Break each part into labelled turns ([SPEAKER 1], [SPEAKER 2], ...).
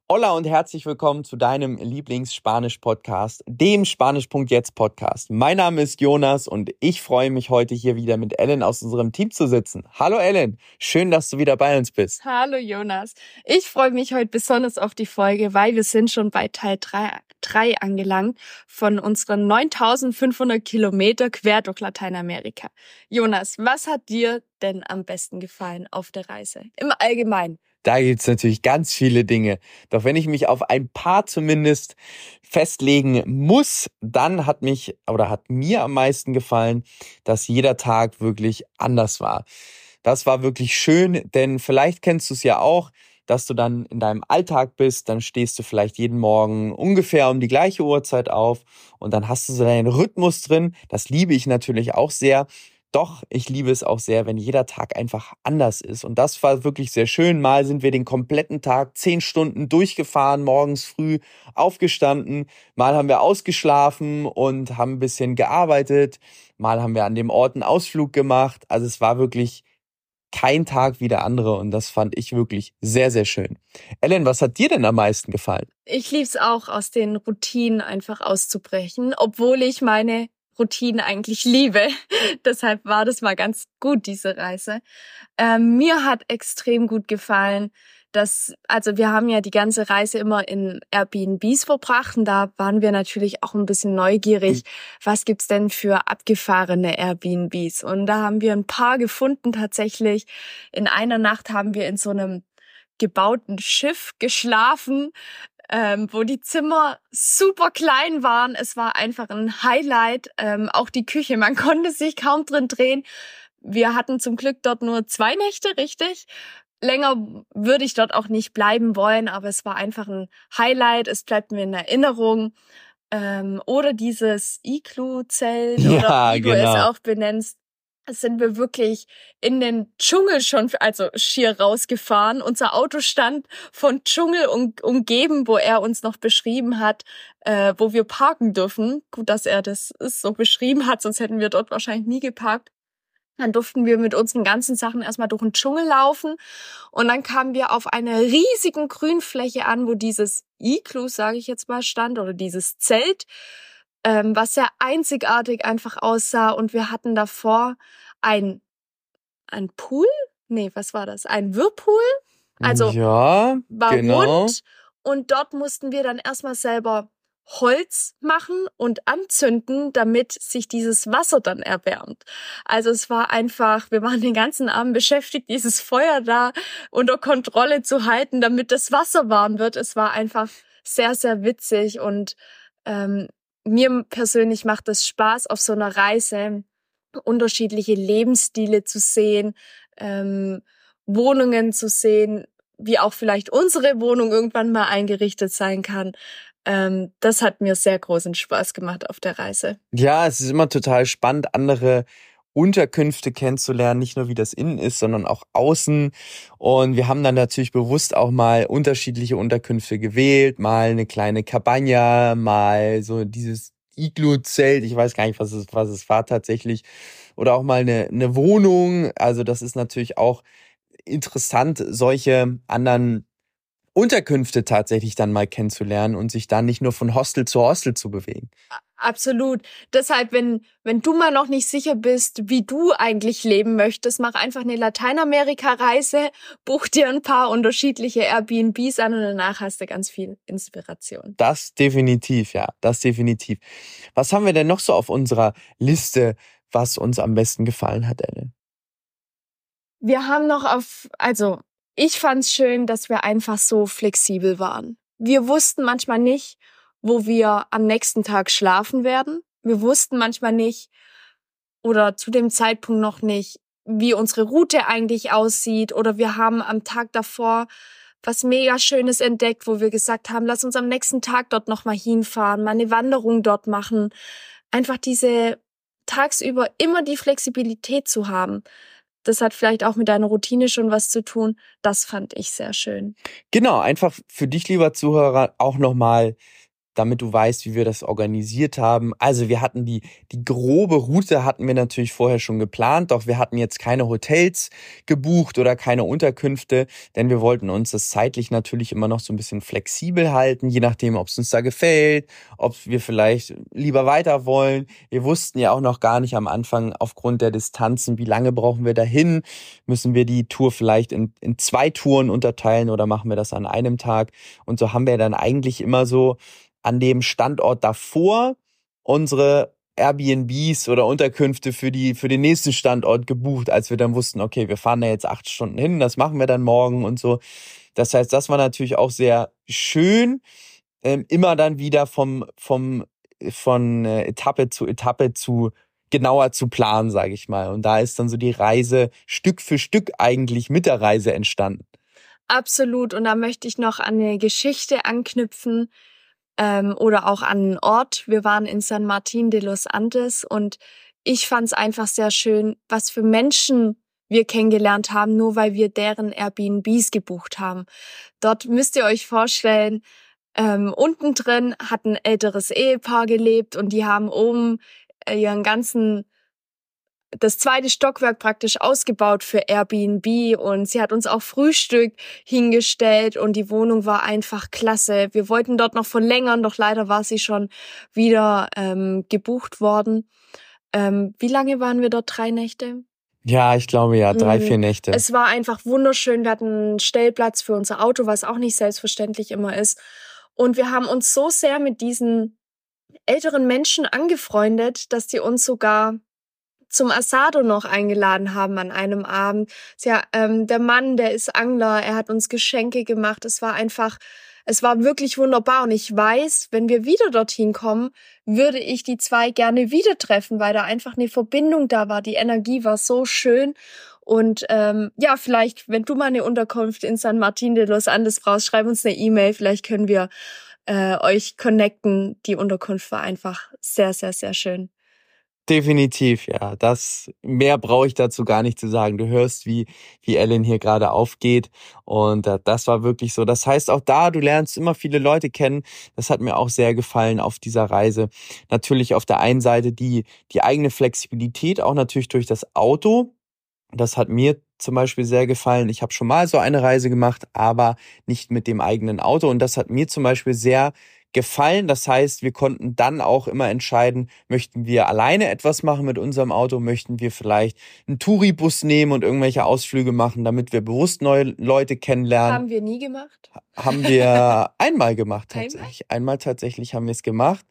[SPEAKER 1] Hola und herzlich willkommen zu deinem Lieblings-Spanisch-Podcast, dem Spanisch.jetzt-Podcast. Mein Name ist Jonas und ich freue mich heute hier wieder mit Ellen aus unserem Team zu sitzen. Hallo Ellen, schön, dass du wieder bei uns bist.
[SPEAKER 2] Hallo Jonas, ich freue mich heute besonders auf die Folge, weil wir sind schon bei Teil 3 angelangt von unseren 9500 Kilometer quer durch Lateinamerika. Jonas, was hat dir denn am besten gefallen auf der Reise? Im Allgemeinen.
[SPEAKER 1] Da gibt's natürlich ganz viele Dinge. Doch wenn ich mich auf ein paar zumindest festlegen muss, dann hat mir am meisten gefallen, dass jeder Tag wirklich anders war. Das war wirklich schön, denn vielleicht kennst du es ja auch, dass du dann in deinem Alltag bist, dann stehst du vielleicht jeden Morgen ungefähr um die gleiche Uhrzeit auf und dann hast du so deinen Rhythmus drin. Das liebe ich natürlich auch sehr. Doch, ich liebe es auch sehr, wenn jeder Tag einfach anders ist. Und das war wirklich sehr schön. Mal sind wir den kompletten Tag 10 Stunden durchgefahren, morgens früh aufgestanden. Mal haben wir ausgeschlafen und haben ein bisschen gearbeitet. Mal haben wir an dem Ort einen Ausflug gemacht. Also es war wirklich kein Tag wie der andere und das fand ich wirklich sehr, sehr schön. Ellen, was hat dir denn am meisten gefallen?
[SPEAKER 2] Ich liebe es auch, aus den Routinen einfach auszubrechen, obwohl ich meine Routinen eigentlich liebe. Deshalb war das mal ganz gut, diese Reise. Mir hat extrem gut gefallen, wir haben ja die ganze Reise immer in Airbnbs verbracht und da waren wir natürlich auch ein bisschen neugierig, was gibt's denn für abgefahrene Airbnbs? Und da haben wir ein paar gefunden tatsächlich. In einer Nacht haben wir in so einem gebauten Schiff geschlafen, wo die Zimmer super klein waren. Es war einfach ein Highlight. Auch die Küche, man konnte sich kaum drin drehen. Wir hatten zum Glück dort nur 2 Nächte, richtig? Länger würde ich dort auch nicht bleiben wollen, aber es war einfach ein Highlight. Es bleibt mir in Erinnerung. Oder dieses Igloo-Zelt oder wie du es auch benennst. Sind wir wirklich in den Dschungel schon, also schier rausgefahren. Unser Auto stand von Dschungel umgeben, wo er uns noch beschrieben hat, wo wir parken dürfen. Gut, dass er das so beschrieben hat, sonst hätten wir dort wahrscheinlich nie geparkt. Dann durften wir mit unseren ganzen Sachen erstmal durch den Dschungel laufen und dann kamen wir auf einer riesigen Grünfläche an, wo dieses Igloo, sage ich jetzt mal, stand oder dieses Zelt, was sehr einzigartig einfach aussah und wir hatten davor ein Pool? Nee, was war das? Ein Whirlpool? Also
[SPEAKER 1] ja,
[SPEAKER 2] war
[SPEAKER 1] genau.
[SPEAKER 2] rund und dort mussten wir dann erstmal selber Holz machen und anzünden, damit sich dieses Wasser dann erwärmt. Also es war einfach, wir waren den ganzen Abend beschäftigt, dieses Feuer da unter Kontrolle zu halten, damit das Wasser warm wird. Es war einfach sehr, sehr witzig und mir persönlich macht es Spaß, auf so einer Reise unterschiedliche Lebensstile zu sehen, Wohnungen zu sehen, wie auch vielleicht unsere Wohnung irgendwann mal eingerichtet sein kann. Das hat mir sehr großen Spaß gemacht auf der Reise.
[SPEAKER 1] Ja, es ist immer total spannend, andere Unterkünfte kennenzulernen, nicht nur wie das innen ist, sondern auch außen. Und wir haben dann natürlich bewusst auch mal unterschiedliche Unterkünfte gewählt, mal eine kleine Cabana, mal so dieses Igloo-Zelt, ich weiß gar nicht, was es war tatsächlich, oder auch mal eine Wohnung. Also das ist natürlich auch interessant, solche anderen Unterkünfte tatsächlich dann mal kennenzulernen und sich dann nicht nur von Hostel zu Hostel zu bewegen.
[SPEAKER 2] Absolut. Deshalb, wenn du mal noch nicht sicher bist, wie du eigentlich leben möchtest, mach einfach eine Lateinamerika-Reise, buch dir ein paar unterschiedliche Airbnbs an und danach hast du ganz viel Inspiration.
[SPEAKER 1] Das definitiv, ja, das definitiv. Was haben wir denn noch so auf unserer Liste, was uns am besten gefallen hat, Ellen?
[SPEAKER 2] Wir haben ich fand's schön, dass wir einfach so flexibel waren. Wir wussten manchmal nicht, wo wir am nächsten Tag schlafen werden. Wir wussten manchmal nicht oder zu dem Zeitpunkt noch nicht, wie unsere Route eigentlich aussieht. Oder wir haben am Tag davor was mega Schönes entdeckt, wo wir gesagt haben, lass uns am nächsten Tag dort nochmal hinfahren, mal eine Wanderung dort machen. Einfach diese tagsüber immer die Flexibilität zu haben. Das hat vielleicht auch mit deiner Routine schon was zu tun. Das fand ich sehr schön.
[SPEAKER 1] Genau, einfach für dich, lieber Zuhörer, auch nochmal damit du weißt, wie wir das organisiert haben. Also wir hatten die grobe Route hatten wir natürlich vorher schon geplant, doch wir hatten jetzt keine Hotels gebucht oder keine Unterkünfte, denn wir wollten uns das zeitlich natürlich immer noch so ein bisschen flexibel halten, je nachdem, ob es uns da gefällt, ob wir vielleicht lieber weiter wollen. Wir wussten ja auch noch gar nicht am Anfang aufgrund der Distanzen, wie lange brauchen wir dahin? Müssen wir die Tour vielleicht in 2 Touren unterteilen oder machen wir das an einem Tag? Und so haben wir dann eigentlich immer so an dem Standort davor unsere Airbnbs oder Unterkünfte für den nächsten Standort gebucht, als wir dann wussten, okay, wir fahren da jetzt 8 Stunden hin, das machen wir dann morgen und so. Das heißt, das war natürlich auch sehr schön, immer dann wieder von Etappe zu Etappe genauer zu planen, sage ich mal. Und da ist dann so die Reise Stück für Stück eigentlich mit der Reise entstanden.
[SPEAKER 2] Absolut. Und da möchte ich noch an eine Geschichte anknüpfen, oder auch an einen Ort. Wir waren in San Martín de los Andes und ich fand es einfach sehr schön, was für Menschen wir kennengelernt haben, nur weil wir deren Airbnbs gebucht haben. Dort müsst ihr euch vorstellen, unten drin hat ein älteres Ehepaar gelebt und die haben oben das 2. Stockwerk praktisch ausgebaut für Airbnb und sie hat uns auch Frühstück hingestellt und die Wohnung war einfach klasse. Wir wollten dort noch verlängern, doch leider war sie schon wieder gebucht worden. Wie lange waren wir dort? 3 Nächte?
[SPEAKER 1] Ja, ich glaube ja, 3, 4 Nächte.
[SPEAKER 2] Es war einfach wunderschön. Wir hatten einen Stellplatz für unser Auto, was auch nicht selbstverständlich immer ist. Und wir haben uns so sehr mit diesen älteren Menschen angefreundet, dass die uns sogar zum Asado noch eingeladen haben an einem Abend. Ja, der Mann, der ist Angler, er hat uns Geschenke gemacht. Es war wirklich wunderbar. Und ich weiß, wenn wir wieder dorthin kommen, würde ich die 2 gerne wieder treffen, weil da einfach eine Verbindung da war. Die Energie war so schön. Und ja, vielleicht, wenn du mal eine Unterkunft in San Martín de los Andes brauchst, schreib uns eine E-Mail. Vielleicht können wir euch connecten. Die Unterkunft war einfach sehr, sehr, sehr schön.
[SPEAKER 1] Definitiv, ja. Mehr brauche ich dazu gar nicht zu sagen. Du hörst, wie Ellen hier gerade aufgeht. Und das war wirklich so. Das heißt auch du lernst immer viele Leute kennen. Das hat mir auch sehr gefallen auf dieser Reise. Natürlich auf der einen Seite die eigene Flexibilität, auch natürlich durch das Auto. Das hat mir zum Beispiel sehr gefallen. Ich habe schon mal so eine Reise gemacht, aber nicht mit dem eigenen Auto. Und das hat mir zum Beispiel sehr gefallen. Das heißt, wir konnten dann auch immer entscheiden, möchten wir alleine etwas machen mit unserem Auto, möchten wir vielleicht einen Touribus nehmen und irgendwelche Ausflüge machen, damit wir bewusst neue Leute kennenlernen.
[SPEAKER 2] Haben wir nie gemacht?
[SPEAKER 1] Haben wir einmal gemacht tatsächlich. Einmal tatsächlich haben wir es gemacht.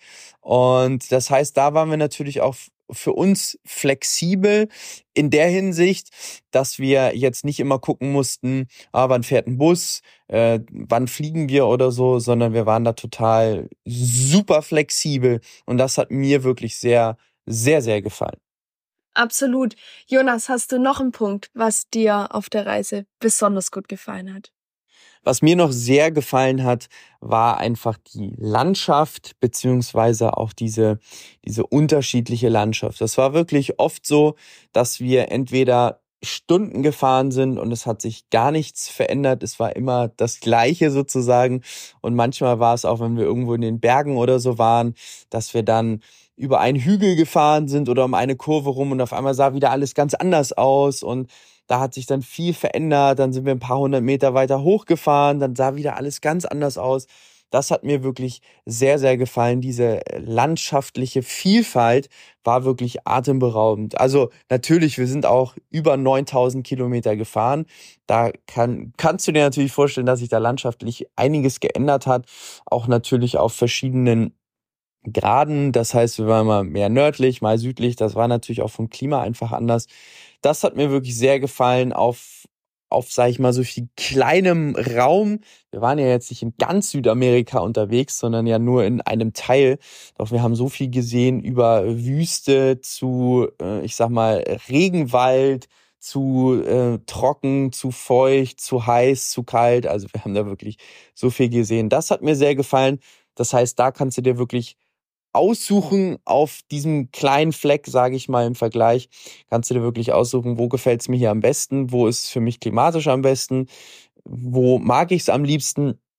[SPEAKER 1] Und das heißt, da waren wir natürlich auch für uns flexibel in der Hinsicht, dass wir jetzt nicht immer gucken mussten, wann fährt ein Bus, wann fliegen wir oder so, sondern wir waren da total super flexibel und das hat mir wirklich sehr, sehr, sehr gefallen.
[SPEAKER 2] Absolut. Jonas, hast du noch einen Punkt, was dir auf der Reise besonders gut gefallen hat?
[SPEAKER 1] Was mir noch sehr gefallen hat, war einfach die Landschaft beziehungsweise auch diese unterschiedliche Landschaft. Das war wirklich oft so, dass wir entweder Stunden gefahren sind und es hat sich gar nichts verändert. Es war immer das Gleiche sozusagen. Und manchmal war es auch, wenn wir irgendwo in den Bergen oder so waren, dass wir dann über einen Hügel gefahren sind oder um eine Kurve rum und auf einmal sah wieder alles ganz anders aus und da hat sich dann viel verändert, dann sind wir ein paar 100 Meter weiter hochgefahren, dann sah wieder alles ganz anders aus. Das hat mir wirklich sehr, sehr gefallen. Diese landschaftliche Vielfalt war wirklich atemberaubend. Also natürlich, wir sind auch über 9000 Kilometer gefahren. Da kannst du dir natürlich vorstellen, dass sich da landschaftlich einiges geändert hat. Auch natürlich auf verschiedenen Graden. Das heißt, wir waren mal mehr nördlich, mal südlich. Das war natürlich auch vom Klima einfach anders. Das hat mir wirklich sehr gefallen auf, sag ich mal, so viel kleinem Raum. Wir waren ja jetzt nicht in ganz Südamerika unterwegs, sondern ja nur in einem Teil. Doch wir haben so viel gesehen über Wüste zu, ich sag mal, Regenwald, zu trocken, zu feucht, zu heiß, zu kalt. Also wir haben da wirklich so viel gesehen. Das hat mir sehr gefallen. Das heißt, da kannst du dir wirklich aussuchen auf diesem kleinen Fleck, sage ich mal im Vergleich, kannst du dir wirklich aussuchen, wo gefällt es mir hier am besten, wo ist es für mich klimatisch am besten, wo mag ich es am liebsten.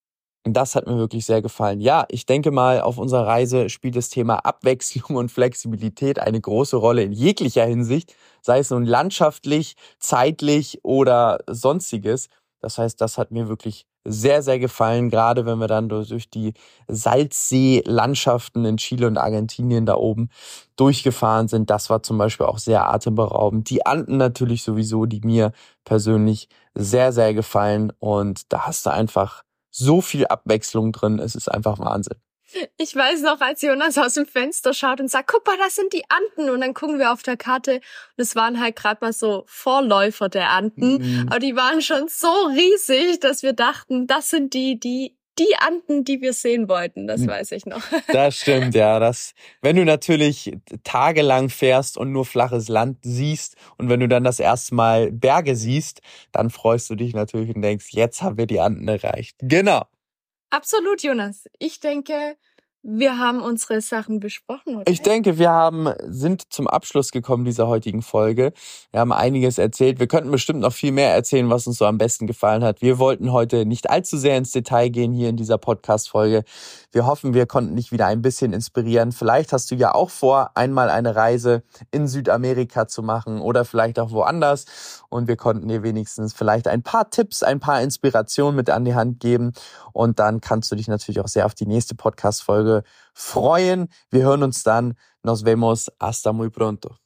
[SPEAKER 1] Das hat mir wirklich sehr gefallen. Ja, ich denke mal, auf unserer Reise spielt das Thema Abwechslung und Flexibilität eine große Rolle in jeglicher Hinsicht, sei es nun landschaftlich, zeitlich oder sonstiges. Das heißt, das hat mir wirklich sehr, sehr gefallen, gerade wenn wir dann durch die Salzsee-Landschaften in Chile und Argentinien da oben durchgefahren sind. Das war zum Beispiel auch sehr atemberaubend. Die Anden natürlich sowieso, die mir persönlich sehr, sehr gefallen. Und da hast du einfach so viel Abwechslung drin. Es ist einfach Wahnsinn.
[SPEAKER 2] Ich weiß noch, als Jonas aus dem Fenster schaut und sagt, guck mal, das sind die Anden. Und dann gucken wir auf der Karte und es waren halt gerade mal so Vorläufer der Anden. Aber die waren schon so riesig, dass wir dachten, das sind die Anden, die wir sehen wollten. Das weiß ich noch.
[SPEAKER 1] Das stimmt, ja. Wenn du natürlich tagelang fährst und nur flaches Land siehst und wenn du dann das erste Mal Berge siehst, dann freust du dich natürlich und denkst, jetzt haben wir die Anden erreicht. Genau.
[SPEAKER 2] Absolut, Jonas. Ich denke, wir haben unsere Sachen besprochen, oder?
[SPEAKER 1] Ich denke, wir sind zum Abschluss gekommen dieser heutigen Folge. Wir haben einiges erzählt. Wir könnten bestimmt noch viel mehr erzählen, was uns so am besten gefallen hat. Wir wollten heute nicht allzu sehr ins Detail gehen hier in dieser Podcast-Folge. Wir hoffen, wir konnten dich wieder ein bisschen inspirieren. Vielleicht hast du ja auch vor, einmal eine Reise in Südamerika zu machen oder vielleicht auch woanders. Und wir konnten dir wenigstens vielleicht ein paar Tipps, ein paar Inspirationen mit an die Hand geben. Und dann kannst du dich natürlich auch sehr auf die nächste Podcast-Folge freuen. Wir hören uns dann. Nos vemos. Hasta muy pronto.